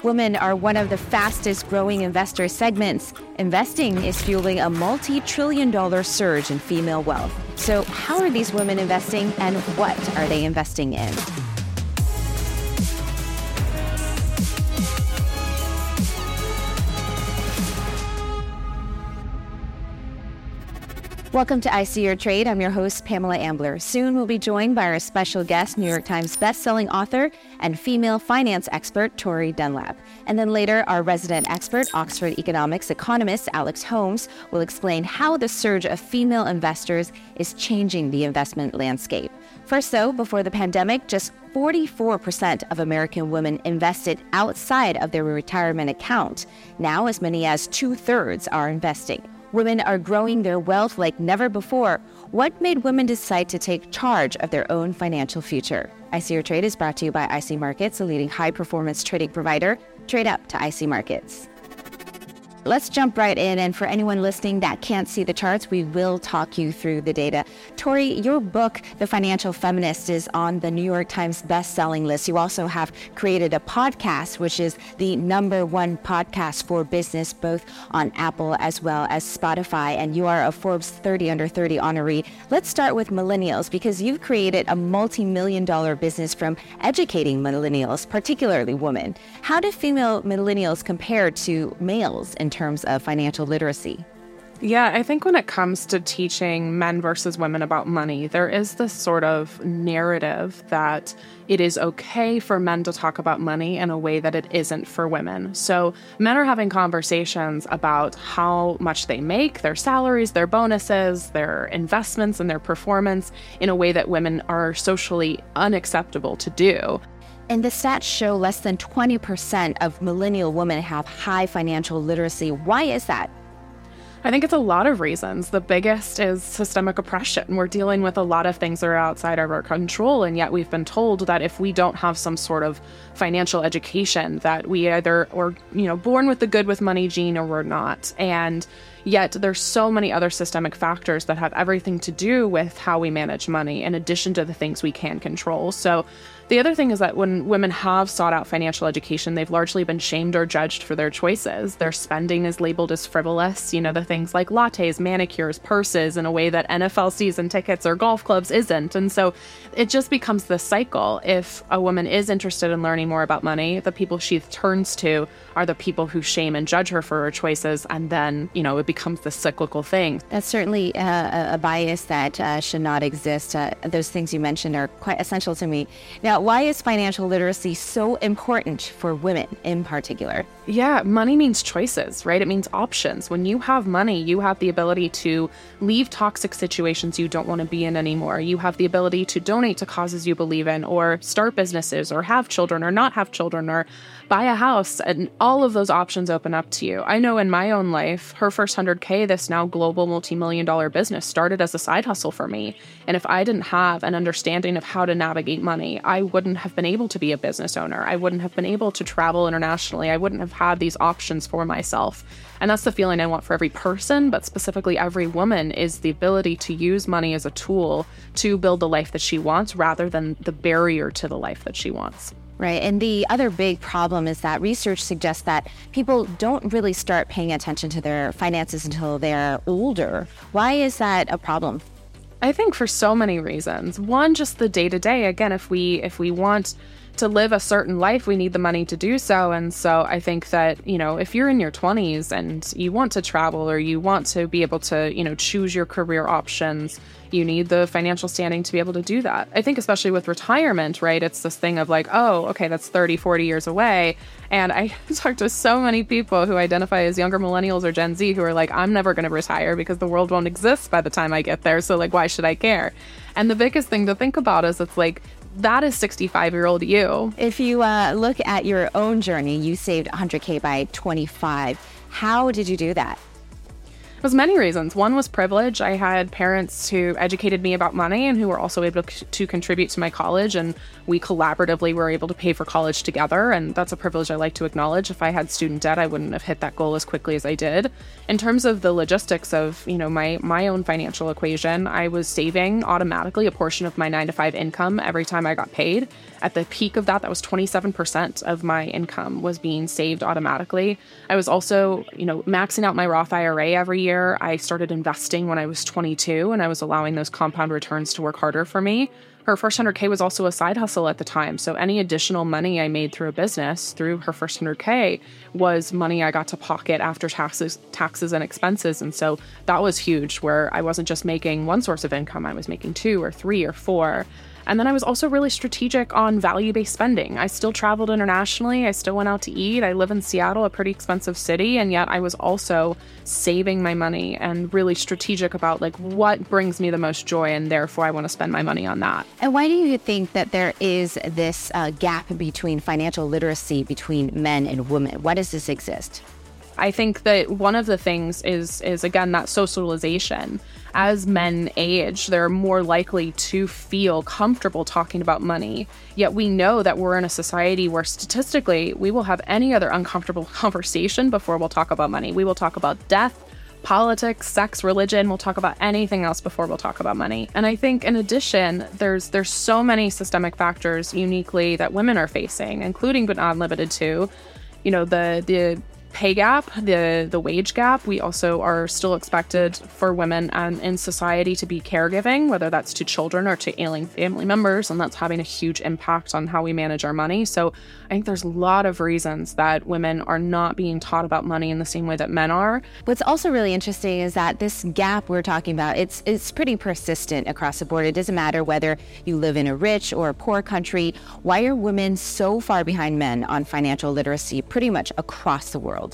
Women are one of the fastest growing investor segments. Investing is fueling a multi-trillion-dollar surge in female wealth. So how are these women investing, and what are they investing in? Welcome to I See Your Trade. I'm your host, Pamela Ambler. Soon we'll be joined by our special guest, New York Times bestselling author and female finance expert, Tori Dunlap. And then later, our resident expert, Oxford economics economist Alex Holmes, will explain how the surge of female investors is changing the investment landscape. First, though, before the pandemic, just 44% of American women invested outside of their retirement account. Now, as many as 2/3 are investing. Women are growing their wealth like never before. What made women decide to take charge of their own financial future? I See Your Trade is brought to you by IC Markets, a leading high-performance trading provider. Trade up to IC Markets. Let's jump right in, and for anyone listening that can't see the charts, we will talk you through the data. Tori, your book, The Financial Feminist, is on the New York Times best-selling list. You also have created a podcast, which is the #1 podcast for business, both on Apple as well as Spotify, and you are a Forbes 30 Under 30 honoree. Let's start with millennials, because you've created a multi-million-dollar business from educating millennials, particularly women. How do female millennials compare to males in terms of financial literacy? Yeah, I think when it comes to teaching men versus women about money, there is this sort of narrative that it is okay for men to talk about money in a way that it isn't for women. So men are having conversations about how much they make, their salaries, their bonuses, their investments, and their performance in a way that women are socially unacceptable to do. And the stats show less than 20% of millennial women have high financial literacy. Why is that? I think it's a lot of reasons. The biggest is systemic oppression. We're dealing with a lot of things that are outside of our control, and yet we've been told that if we don't have some sort of financial education, that we either are, born with the good with money gene or we're not. And yet there's so many other systemic factors that have everything to do with how we manage money, in addition to the things we can control. So the other thing is that when women have sought out financial education, they've largely been shamed or judged for their choices. Their spending is labeled as frivolous, the things like lattes, manicures, purses, in a way that NFL season tickets or golf clubs isn't. And so it just becomes this cycle. If a woman is interested in learning more about money, the people she turns to are the people who shame and judge her for her choices. And then, it becomes this cyclical thing. That's certainly a bias that should not exist. Those things you mentioned are quite essential to me. Now, why is financial literacy so important for women in particular? Yeah, money means choices, right? It means options. When you have money, you have the ability to leave toxic situations you don't want to be in anymore. You have the ability to donate to causes you believe in, or start businesses, or have children, or not have children, or buy a house, and all of those options open up to you. I know in my own life, her first 100K, this now global multi-million-dollar business, started as a side hustle for me. And if I didn't have an understanding of how to navigate money, I wouldn't have been able to be a business owner. I wouldn't have been able to travel internationally. I wouldn't have had these options for myself. And that's the feeling I want for every person, but specifically every woman, is the ability to use money as a tool to build the life that she wants, rather than the barrier to the life that she wants. Right. And the other big problem is that research suggests that people don't really start paying attention to their finances until they're older. Why is that a problem? I think for so many reasons. One, just the day-to-day. Again, if we want to live a certain life, we need the money to do so. And so I think that, if you're in your 20s and you want to travel, or you want to be able to, choose your career options, you need the financial standing to be able to do that. I think especially with retirement, right? It's this thing of like, oh, okay, that's 30, 40 years away. And I talk to so many people who identify as younger millennials or Gen Z who are like, I'm never going to retire because the world won't exist by the time I get there. So why should I care? And the biggest thing to think about is it's like, that is 65-year-old you. If you look at your own journey, you saved 100K by 25. How did you do that? was many reasons. One was privilege. I had parents who educated me about money and who were also able to contribute to my college, and we collaboratively were able to pay for college together, and that's a privilege I like to acknowledge. If I had student debt, I wouldn't have hit that goal as quickly as I did. In terms of the logistics of, my own financial equation, I was saving automatically a portion of my 9-to-5 income every time I got paid. At the peak of that was 27% of my income was being saved automatically. I was also, maxing out my Roth IRA every year. I started investing when I was 22, and I was allowing those compound returns to work harder for me. Her first 100K was also a side hustle at the time. So any additional money I made through a business, through her first 100K, was money I got to pocket after taxes and expenses. And so that was huge, where I wasn't just making one source of income, I was making 2 or 3 or 4. And then I was also really strategic on value-based spending. I still traveled internationally. I still went out to eat. I live in Seattle, a pretty expensive city, and yet I was also saving my money and really strategic about what brings me the most joy, and therefore I want to spend my money on that. And why do you think that there is this gap between financial literacy between men and women? Why does this exist? I think that one of the things is again, that socialization. As men age, they're more likely to feel comfortable talking about money. Yet we know that we're in a society where statistically we will have any other uncomfortable conversation before we'll talk about money. We will talk about death, politics, sex, religion. We'll talk about anything else before we'll talk about money. And I think in addition, there's so many systemic factors uniquely that women are facing, including but not limited to, the pay gap, the wage gap. We also are still expected for women in society to be caregiving, whether that's to children or to ailing family members, and that's having a huge impact on how we manage our money. So I think there's a lot of reasons that women are not being taught about money in the same way that men are. What's also really interesting is that this gap we're talking about, it's pretty persistent across the board. It doesn't matter whether you live in a rich or a poor country. Why are women so far behind men on financial literacy pretty much across the world?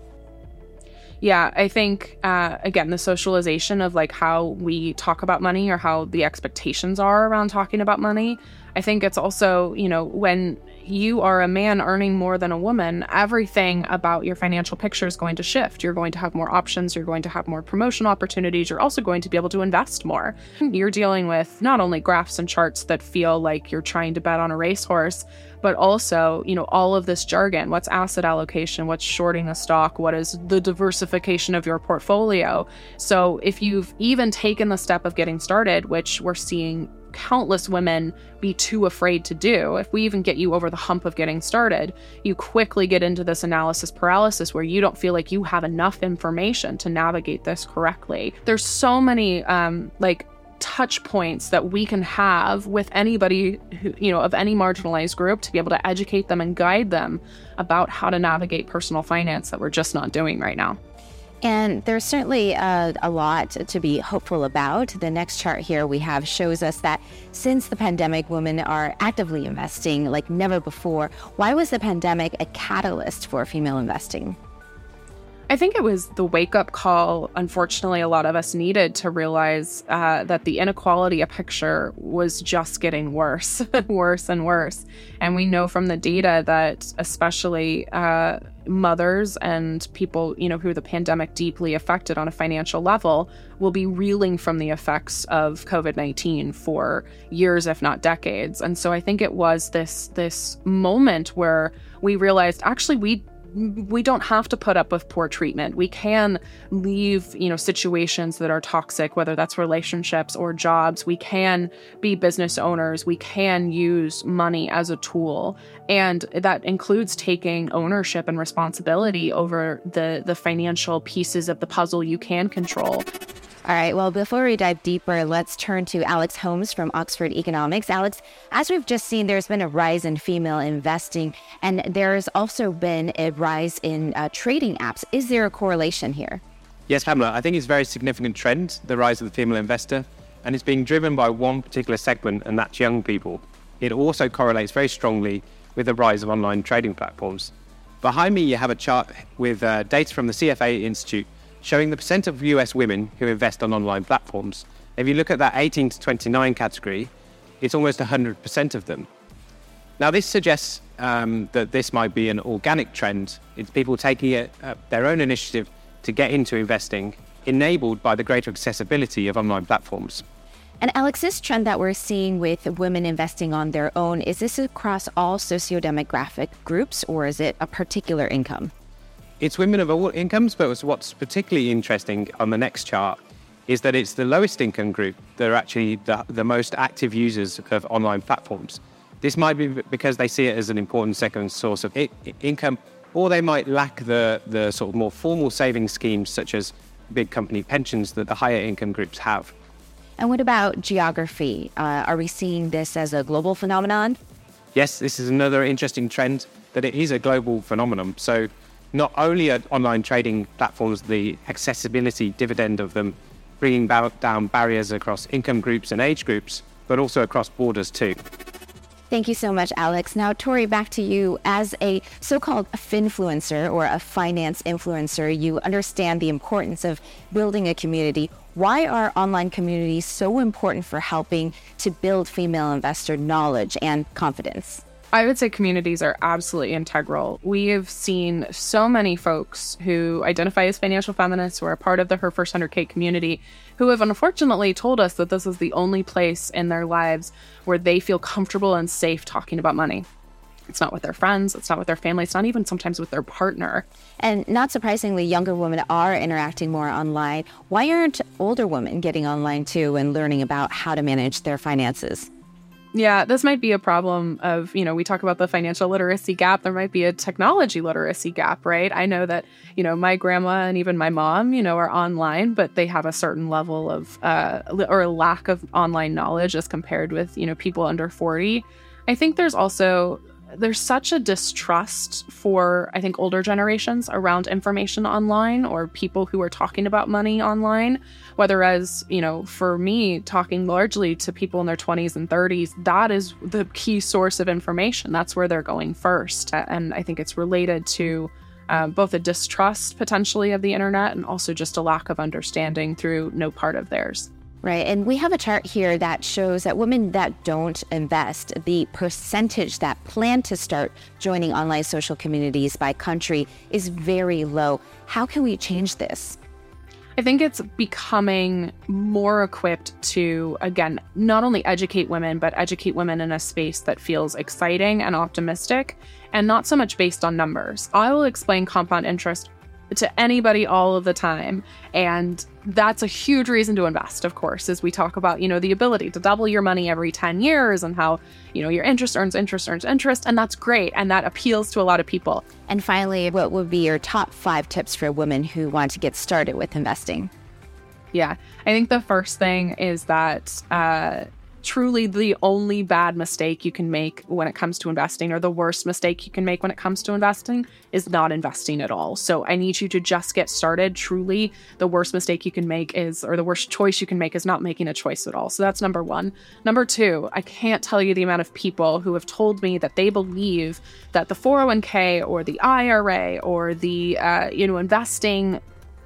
Yeah, I think, again, the socialization of how we talk about money or how the expectations are around talking about money. I think it's also, when you are a man earning more than a woman, everything about your financial picture is going to shift. You're going to have more options. You're going to have more promotion opportunities. You're also going to be able to invest more. You're dealing with not only graphs and charts that feel like you're trying to bet on a racehorse, but also, all of this jargon. What's asset allocation? What's shorting a stock? What is the diversification of your portfolio? So if you've even taken the step of getting started, which we're seeing countless women be too afraid to do, if we even get you over the hump of getting started, you quickly get into this analysis paralysis where you don't feel like you have enough information to navigate this correctly. There's so many touch points that we can have with anybody who, of any marginalized group, to be able to educate them and guide them about how to navigate personal finance that we're just not doing right now. And there's certainly a lot to be hopeful about. The next chart here we have shows us that since the pandemic, women are actively investing like never before. Why was the pandemic a catalyst for female investing? I think it was the wake-up call, unfortunately, a lot of us needed to realize that the inequality picture was just getting worse, worse and worse. And we know from the data that especially mothers and people, who the pandemic deeply affected on a financial level will be reeling from the effects of COVID-19 for years, if not decades. And so I think it was this moment where we realized, actually, we don't have to put up with poor treatment. We can leave, situations that are toxic, whether that's relationships or jobs. We can be business owners. We can use money as a tool. And that includes taking ownership and responsibility over the financial pieces of the puzzle you can control. All right, well, before we dive deeper, let's turn to Alex Holmes from Oxford Economics. Alex, as we've just seen, there's been a rise in female investing, and there's also been a rise in trading apps. Is there a correlation here? Yes, Pamela, I think it's a very significant trend, the rise of the female investor, and it's being driven by one particular segment, and that's young people. It also correlates very strongly with the rise of online trading platforms. Behind me, you have a chart with data from the CFA Institute showing the percent of US women who invest on online platforms. If you look at that 18 to 29 category, it's almost 100% of them. Now, this suggests that this might be an organic trend. It's people taking their own initiative to get into investing enabled by the greater accessibility of online platforms. And Alex, this trend that we're seeing with women investing on their own, is this across all sociodemographic groups, or is it a particular income? It's women of all incomes, but what's particularly interesting on the next chart is that it's the lowest income group that are actually the most active users of online platforms. This might be because they see it as an important second source of income, or they might lack the sort of more formal savings schemes such as big company pensions that the higher income groups have. And what about geography? Are we seeing this as a global phenomenon? Yes, this is another interesting trend, that it is a global phenomenon. So not only are online trading platforms the accessibility dividend of them bringing down barriers across income groups and age groups, but also across borders too. Thank you so much, Alex. Now, Tori, back to you. As a so-called finfluencer or a finance influencer, you understand the importance of building a community. Why are online communities so important for helping to build female investor knowledge and confidence? I would say communities are absolutely integral. We have seen so many folks who identify as financial feminists, who are a part of the Her First 100K community, who have unfortunately told us that this is the only place in their lives where they feel comfortable and safe talking about money. It's not with their friends, it's not with their family, it's not even sometimes with their partner. And not surprisingly, younger women are interacting more online. Why aren't older women getting online too and learning about how to manage their finances? Yeah, this might be a problem of, we talk about the financial literacy gap. There might be a technology literacy gap, right? I know that, my grandma and even my mom, are online, but they have a certain level of, or a lack of online knowledge as compared with, people under 40. I think there's such a distrust for, I think, older generations around information online or people who are talking about money online. Whether as, for me, talking largely to people in their 20s and 30s, that is the key source of information. That's where they're going first. And I think it's related to both a distrust potentially of the internet and also just a lack of understanding through no part of theirs. Right. And we have a chart here that shows that women that don't invest, the percentage that plan to start joining online social communities by country is very low. How can we change this? I think it's becoming more equipped to, again, not only educate women, but educate women in a space that feels exciting and optimistic and not so much based on numbers. I will explain compound interest to anybody all of the time. And that's a huge reason to invest, of course, as we talk about, the ability to double your money every 10 years and how, your interest earns interest. And that's great. And that appeals to a lot of people. And finally, what would be your top 5 tips for women who want to get started with investing? Yeah, I think the first thing is that truly the only bad mistake you can make when it comes to investing, or the worst mistake you can make when it comes to investing, is not investing at all. So I need you to just get started. Truly, the worst mistake you can make or the worst choice you can make is not making a choice at all. So that's number 1. Number 2, I can't tell you the amount of people who have told me that they believe that the 401k or the IRA or the investing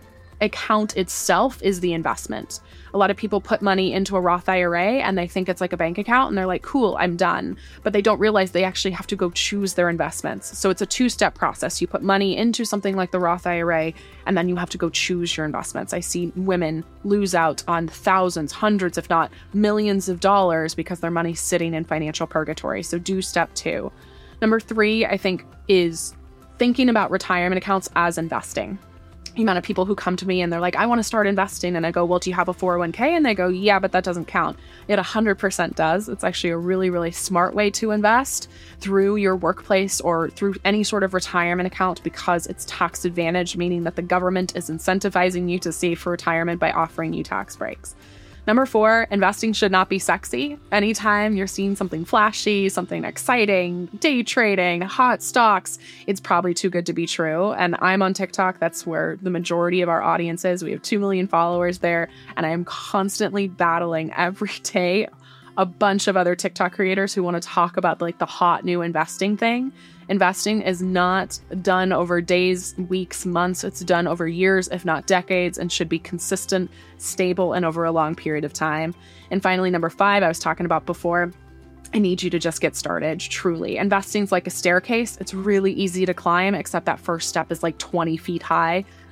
account itself is the investment. A lot of people put money into a Roth IRA and they think it's like a bank account and they're like, cool, I'm done. But they don't realize they actually have to go choose their investments. So it's a 2-step process. You put money into something like the Roth IRA and then you have to go choose your investments. I see women lose out on thousands, hundreds, if not millions of dollars because their money's sitting in financial purgatory. So do step 2. Number 3, I think, is thinking about retirement accounts as investing. The amount of people who come to me and they're like, I want to start investing. And I go, well, do you have a 401k? And they go, yeah, but that doesn't count. It 100% does. It's actually a really, really smart way to invest through your workplace or through any sort of retirement account because it's tax advantage, meaning that the government is incentivizing you to save for retirement by offering you tax breaks. Number 4, investing should not be sexy. Anytime you're seeing something flashy, something exciting, day trading, hot stocks, it's probably too good to be true. And I'm on TikTok. That's where the majority of our audience is. We have 2 million followers there. And I am constantly battling every day a bunch of other TikTok creators who want to talk about the hot new investing thing. Investing is not done over days, weeks, months. It's done over years, if not decades, and should be consistent, stable, and over a long period of time. And finally, number 5, I was talking about before, I need you to just get started, truly. Investing's like a staircase. It's really easy to climb, except that first step is 20 feet high.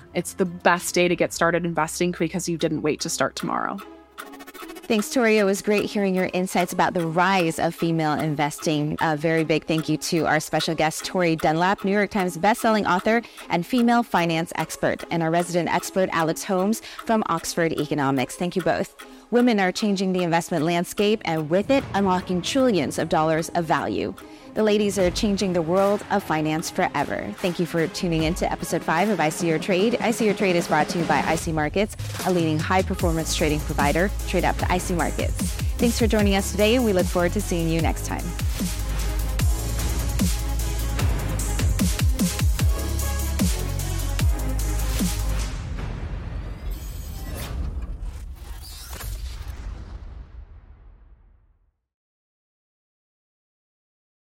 It's the best day to get started investing because you didn't wait to start tomorrow. Thanks, Tori. It was great hearing your insights about the rise of female investing. A very big thank you to our special guest, Tori Dunlap, New York Times bestselling author and female finance expert, and our resident expert, Alex Holmes from Oxford Economics. Thank you both. Women are changing the investment landscape and with it, unlocking trillions of dollars of value. The ladies are changing the world of finance forever. Thank you for tuning in to episode 5 of I See Your Trade. I See Your Trade is brought to you by IC Markets, a leading high-performance trading provider. Trade up to IC Markets. Thanks for joining us today, and we look forward to seeing you next time.